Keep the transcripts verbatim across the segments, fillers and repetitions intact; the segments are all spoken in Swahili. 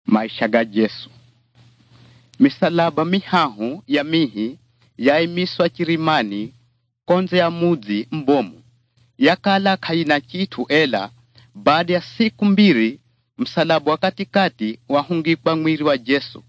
maisha ga Yesu. Misalaba mihahu ya mihi yaimiswa chirimani konze ya mudzi mbomu. Yakala kaina kitu ela baada ya siku mbiri msalaba wa katikati wahungikwa mwiri wa Yesu.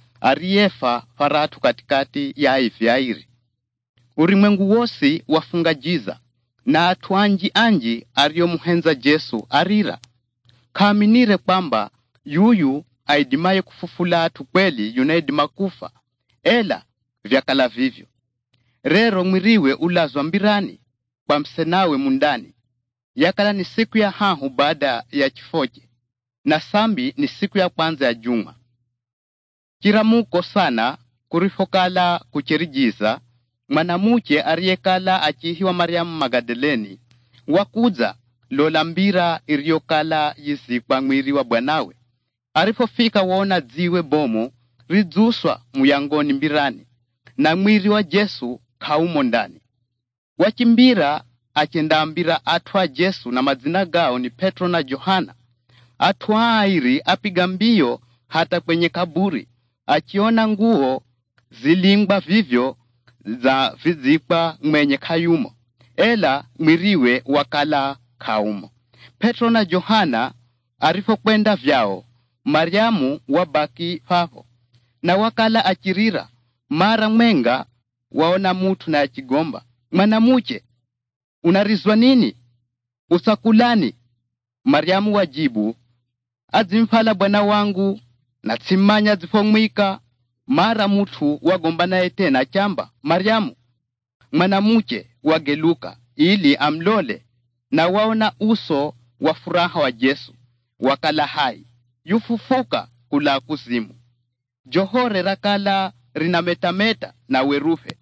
Ariefa faratu katikati ya ivyairi. Urimwengu wosi wafunga jiza na atuanji anji ariomuhenza Yesu arira. Kaminire kwamba yuyu aidimaye kufufula atu kweli yunaidima kufa. Ela vyakala vivyo. Rero mwiriwe ulazwa mbirani kwa msenawe mundani. Yakala ni siku ya hahu baada ya chifoje. Na sambi ni siku ya kwanza ya juma. Kiramuko sana kurifokala kucherijiza mwanamuche ariyekala achihiwa Mariamu Magadaleni wakuza lola mbira iriokala yizikwa mwiri wa bwanawe. Arifofika waona ziwe bomo rizuswa muyangoni mbirani na mwiri wa Yesu kaumo ndani. Wachimbira achendambira atwa Yesu na mazina gao ni Petro na Johana. Atwa airi apiga mbio hata kwenye kaburi. Achiona nguo zilingba vivyo za vizikwa mwenye kayumo. Ela mwiriwe wakala kaumo. Petro na Johana arifo kwenda vyao. Mariamu wabaki faho. Na wakala achirira. Mara mwenga waona mutu na achigomba. Mwanamuche, unarizwa nini? Usakulani? Mariamu wajibu, azimfala bwana wangu na tsimanya zifomwika. Mara mutu wagomba naye tena chamba. Mariamu, mwanamuche wageluka ili amlole na waona uso wa furaha wa Yesu. Wakala hai, yufufuka kula kuzimu. Johore rakala rinametameta na werufe.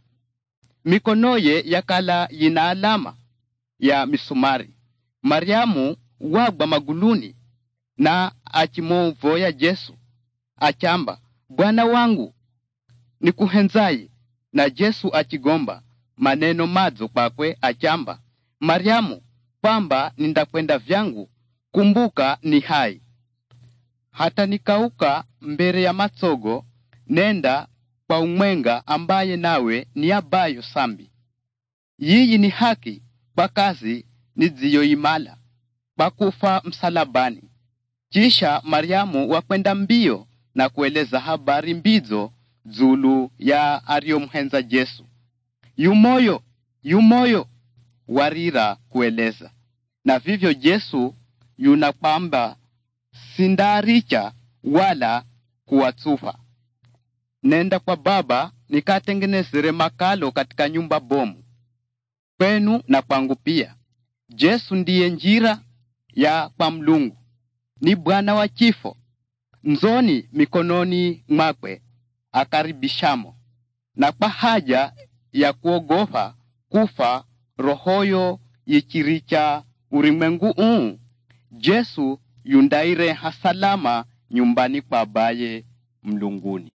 Mikonoye yakala yina alama ya misumari. Mariamu wagwa maguluni na achimovoya Yesu. Achamba, bwana wangu ni kuhenzaye. Na Yesu achigomba maneno madzo kwakwe achamba, Mariamu, kwamba nindakwenda vyangu, kumbuka ni hai. Hata nikauka mbere ya matsogo, nenda kwa umwenga ambaye nawe ni abayo sambi. Yiyi ni haki kwa kazi niziyo imala, kwa kufa msalabani. Kisha Mariamu wakwenda mbio na kueleza habari mbizo zulu ya ariomhenza Yesu. Yumoyo, yumoyo, warira kueleza. Na vivyo Yesu yunakwamba sindaricha wala kuwatsufa. Nenda kwa baba nikatengenezere makalo katika nyumba bomu. Kwenu na kwangu pia. Yesu ndiye njira ya kwa Mlungu. Ni bwana wa chifo. Nzoni mikononi mwakwe akaribishamo. Na kwa haja ya kuogofa kufa rohoyo yichiricha urimwengu uu. Yesu yundaire hasalama nyumbani kwa baye Mlunguni.